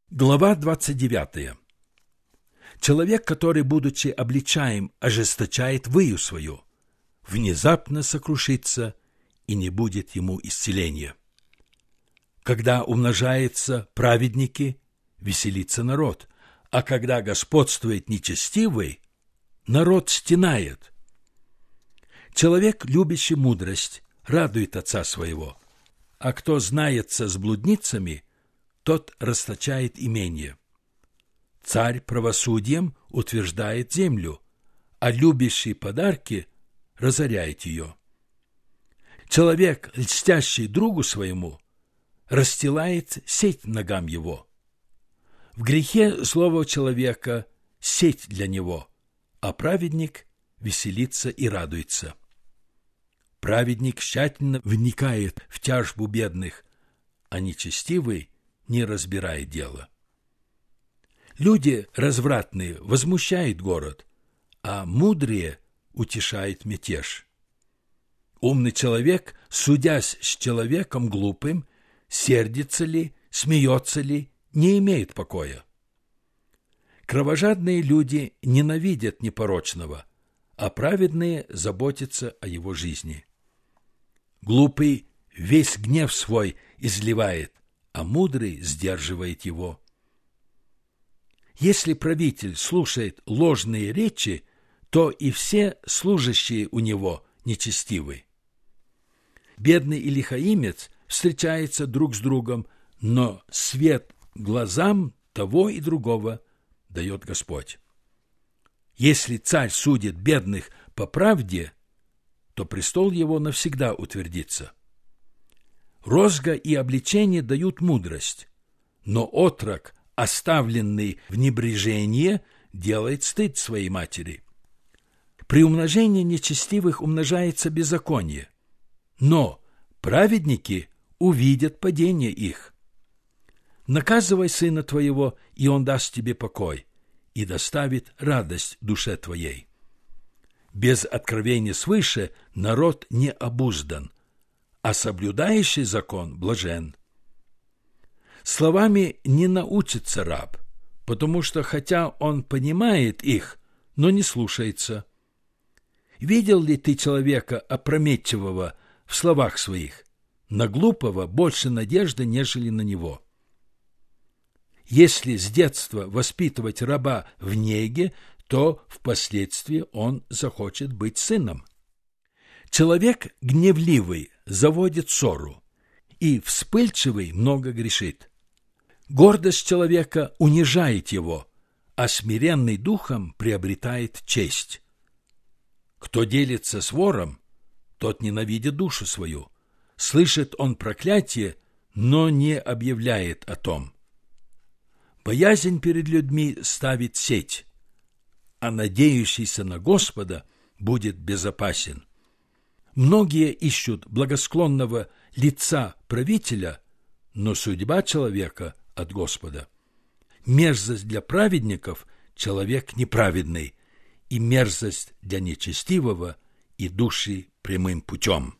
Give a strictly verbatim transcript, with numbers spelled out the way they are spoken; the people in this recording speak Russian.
Глава двадцать девятая. Человек, который, будучи обличаем, ожесточает выю свою, внезапно сокрушится, и не будет ему исцеления. Когда умножаются праведники, веселится народ, а когда господствует нечестивый, народ стенает. Человек, любящий мудрость, радует отца своего, а кто знается с блудницами, тот расточает имение. Царь правосудием утверждает землю, а любящий подарки разоряет ее. Человек, льстящий другу своему, расстилает сеть ногам его. В грехе злого человека сеть для него, а праведник веселится и радуется. Праведник тщательно вникает в тяжбу бедных, а нечестивый не разбирает дело. Люди развратные возмущают город, а мудрые утешают мятеж. Умный человек, судясь с человеком глупым, сердится ли, смеется ли, не имеет покоя. Кровожадные люди ненавидят непорочного, а праведные заботятся о его жизни. Глупый весь гнев свой изливает, а мудрый сдерживает его. Если правитель слушает ложные речи, то и все служащие у него нечестивы. Бедный и лихаимец встречаются друг с другом, но свет глазам того и другого дает Господь. Если царь судит бедных по правде, то престол его навсегда утвердится. Розга и обличение дают мудрость, но отрок, оставленный в небрежении, делает стыд своей матери. При умножении нечестивых умножается беззаконие, но праведники увидят падение их. Наказывай сына твоего, и он даст тебе покой, и доставит радость душе твоей. Без откровения свыше народ не обуздан, а соблюдающий закон блажен. Словами не научится раб, потому что хотя он понимает их, но не слушается. Видел ли ты человека опрометчивого в словах своих? На глупого больше надежды, нежели на него. Если с детства воспитывать раба в неге, то впоследствии он захочет быть сыном. Человек гневливый заводит ссору, и вспыльчивый много грешит. Гордость человека унижает его, а смиренный духом приобретает честь. Кто делится с вором, тот ненавидит душу свою. Слышит он проклятие, но не объявляет о том. Боязнь перед людьми ставит сеть, а надеющийся на Господа будет безопасен. Многие ищут благосклонного лица правителя, но судьба человека от Господа. Мерзость для праведников – человек неправедный, и мерзость для нечестивого – идущий прямым путем.